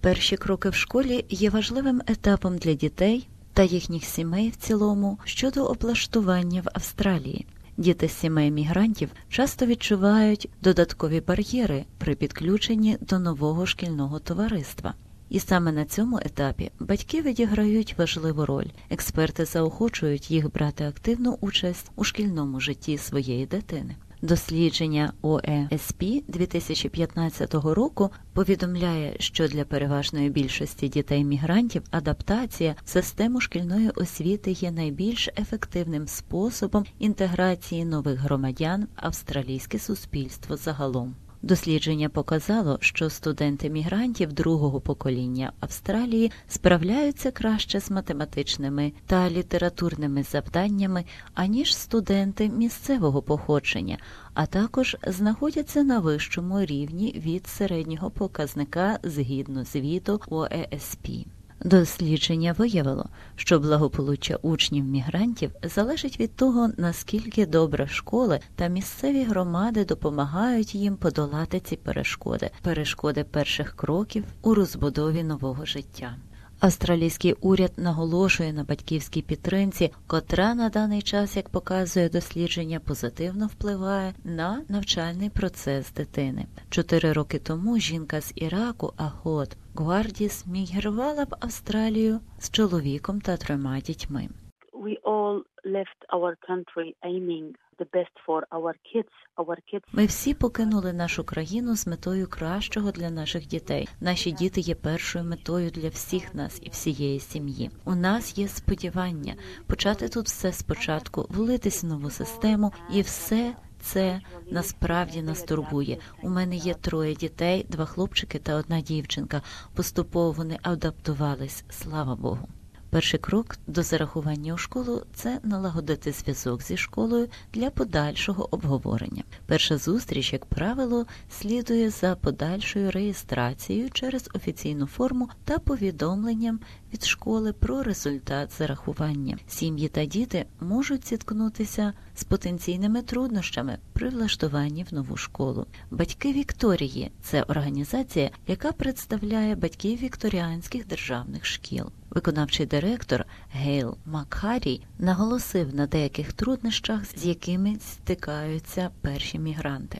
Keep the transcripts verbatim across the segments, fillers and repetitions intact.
Перші кроки в школі є важливим етапом для дітей та їхніх сімей в цілому щодо облаштування в Австралії. Діти з сімей мігрантів часто відчувають додаткові бар'єри при підключенні до нового шкільного товариства. І саме на цьому етапі батьки відіграють важливу роль. Експерти заохочують їх брати активну участь у шкільному житті своєї дитини. Дослідження о е ес пі дві тисячі п'ятнадцятого року повідомляє, що для переважної більшості дітей-мігрантів адаптація в систему шкільної освіти є найбільш ефективним способом інтеграції нових громадян в австралійське суспільство загалом. Дослідження показало, що студенти-мігрантів другого покоління Австралії справляються краще з математичними та літературними завданнями, аніж студенти місцевого походження, а також знаходяться на вищому рівні від середнього показника згідно звіту о е ес пі. Дослідження виявило, що благополуччя учнів-мігрантів залежить від того, наскільки добре школи та місцеві громади допомагають їм подолати ці перешкоди, перешкоди перших кроків у розбудові нового життя. Австралійський уряд наголошує на батьківській підтримці, котра на даний час, як показує дослідження, позитивно впливає на навчальний процес дитини. Чотири роки тому жінка з Іраку Ахот Гвардіс мігрувала в Австралію з чоловіком та трьома дітьми. We all left our country aiming the best for our kids. Our kids. Ми всі покинули нашу країну з метою кращого для наших дітей. Наші діти є першою метою для всіх нас і всієї сім'ї. У нас є сподівання почати тут все спочатку, влитись в нову систему, і все це насправді нас турбує. У мене є троє дітей, два хлопчики та одна дівчинка. Поступово вони адаптувались, слава Богу. Перший крок до зарахування у школу – це налагодити зв'язок зі школою для подальшого обговорення. Перша зустріч, як правило, слідує за подальшою реєстрацією через офіційну форму та повідомленням від школи про результат зарахування. Сім'ї та діти можуть зіткнутися з потенційними труднощами при влаштуванні в нову школу. Батьки Вікторії – це організація, яка представляє батьків вікторіанських державних шкіл. Виконавчий директор Гейл Макхарій наголосив на деяких труднощах, з якими стикаються перші мігранти.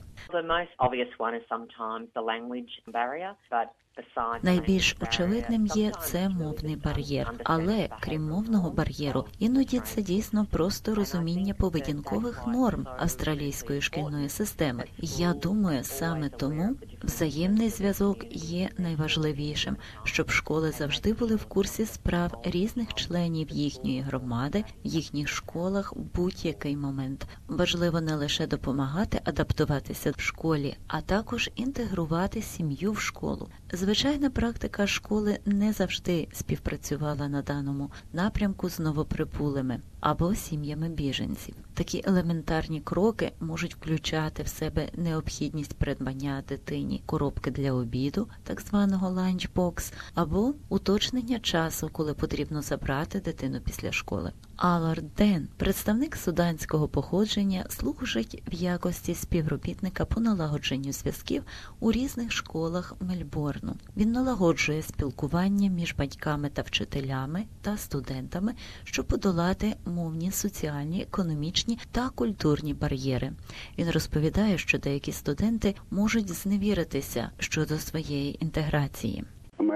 Найбільш очевидним є це мовний бар'єр, але, крім мовного бар'єру, іноді це дійсно просто розуміння поведінкових норм австралійської шкільної системи. Я думаю, саме тому взаємний зв'язок є найважливішим, щоб школи завжди були в курсі справ різних членів їхньої громади, в їхніх школах в будь-який момент. Важливо не лише допомагати адаптуватися в школі, а також інтегрувати сім'ю в школу. Звичайна практика школи не завжди співпрацювала на даному напрямку з новоприбулими або сім'ями біженців. Такі елементарні кроки можуть включати в себе необхідність придбання дитині коробки для обіду, так званого ланчбокс, або уточнення часу, коли потрібно забрати дитину після школи. Алард Ден, представник суданського походження, служить в якості співробітника по налагодженню зв'язків у різних школах Мельбурну. Він налагоджує спілкування між батьками та вчителями та студентами, щоб подолати мовні, соціальні, економічні та культурні бар'єри. Він розповідає, що деякі студенти можуть зневіритися щодо своєї інтеграції.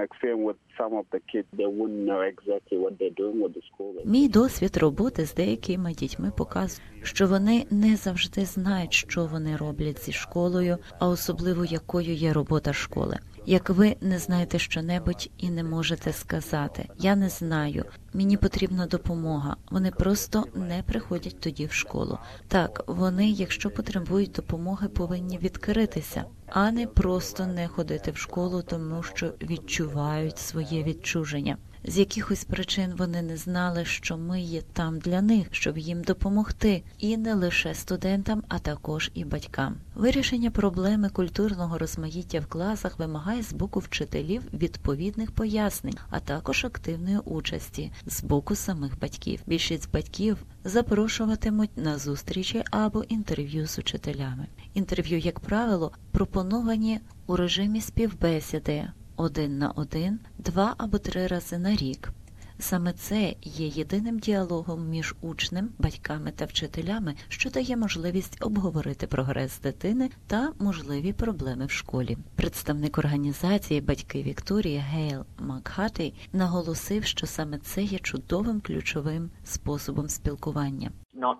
Мій досвід роботи з деякими дітьми показує, що вони не завжди знають, що вони роблять зі школою, а особливо якою є робота школи. Як ви не знаєте що-небудь і не можете сказати «я не знаю, мені потрібна допомога», вони просто не приходять тоді в школу. Так, вони, якщо потребують допомоги, повинні відкритися, а не просто не ходити в школу, тому що відчувають своє відчуження. З якихось причин вони не знали, що ми є там для них, щоб їм допомогти. І не лише студентам, а також і батькам. Вирішення проблеми культурного розмаїття в класах вимагає з боку вчителів відповідних пояснень, а також активної участі з боку самих батьків. Більшість батьків запрошуватимуть на зустрічі або інтерв'ю з учителями. Інтерв'ю, як правило, пропоновані у режимі співбесіди, один на один, два або три рази на рік. Саме це є єдиним діалогом між учнем, батьками та вчителями, що дає можливість обговорити прогрес дитини та можливі проблеми в школі. Представник організації «Батьки Вікторії» Гейл Макхатей наголосив, що саме це є чудовим ключовим способом спілкування.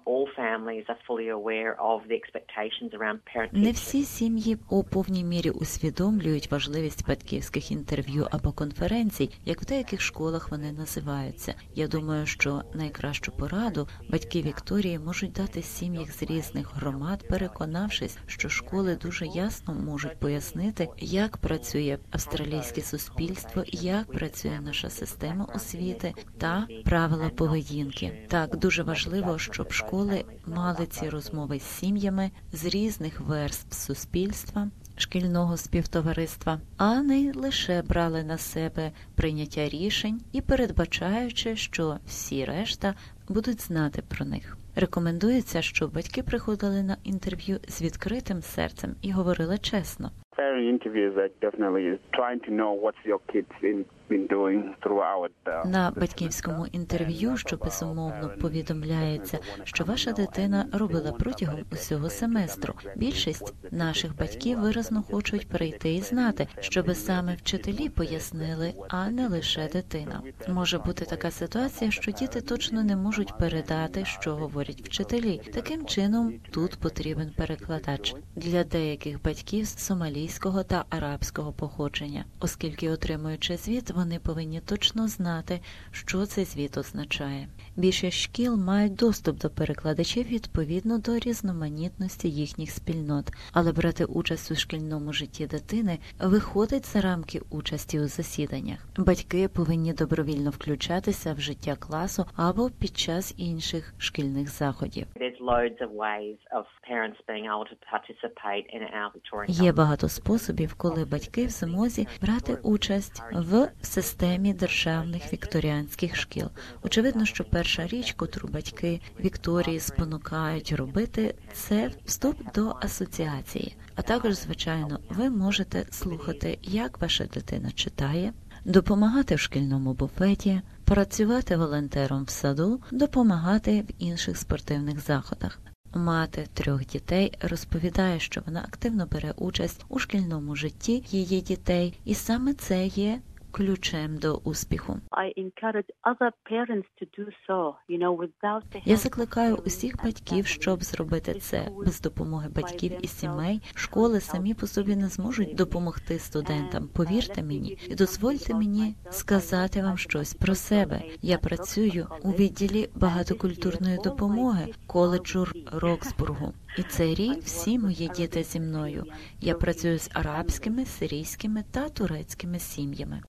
Не всі сім'ї у повній мірі усвідомлюють важливість батьківських інтерв'ю або конференцій, як в деяких школах вони називаються. Я думаю, що найкращу пораду батьки Вікторії можуть дати сім'ях з різних громад, переконавшись, що школи дуже ясно можуть пояснити, як працює австралійське суспільство, як працює наша система освіти та правила поведінки. Так, дуже важливо, щоб школи мали ці розмови з сім'ями з різних верств суспільства, шкільного співтовариства, а не лише брали на себе прийняття рішень і передбачаючи, що всі решта будуть знати про них. Рекомендується, щоб батьки приходили на інтерв'ю з відкритим серцем і говорили чесно. На батьківському інтерв'ю, що безумовно повідомляється, що ваша дитина робила протягом усього семестру. Більшість наших батьків виразно хочуть прийти і знати, щоби саме вчителі пояснили, а не лише дитина. Може бути така ситуація, що діти точно не можуть передати, що говорять вчителі. Таким чином, тут потрібен перекладач для деяких батьків з сомалійського та арабського походження, оскільки, отримуючи звіт, вони повинні точно знати, що цей звіт означає. Більшість шкіл мають доступ до перекладачів відповідно до різноманітності їхніх спільнот, але брати участь у шкільному житті дитини виходить за рамки участі у засіданнях. Батьки повинні добровільно включатися в життя класу або під час інших шкільних заходів. Є багато способів, коли батьки в змозі брати участь в системі державних вікторіанських шкіл. Очевидно, що перша річ, котру батьки Вікторії спонукають робити, це вступ до асоціації. А також, звичайно, ви можете слухати, як ваша дитина читає, допомагати в шкільному буфеті, працювати волонтером в саду, допомагати в інших спортивних заходах. Мати трьох дітей розповідає, що вона активно бере участь у шкільному житті її дітей, і саме це є ключем до успіху. Я закликаю усіх батьків, щоб зробити це. Без допомоги батьків і сімей школи самі по собі не зможуть допомогти студентам. Повірте мені і дозвольте мені сказати вам щось про себе. Я працюю у відділі багатокультурної допомоги коледжу Роксбургу. І цей рік всі мої діти зі мною. Я працюю з арабськими, сирійськими та турецькими сім'ями.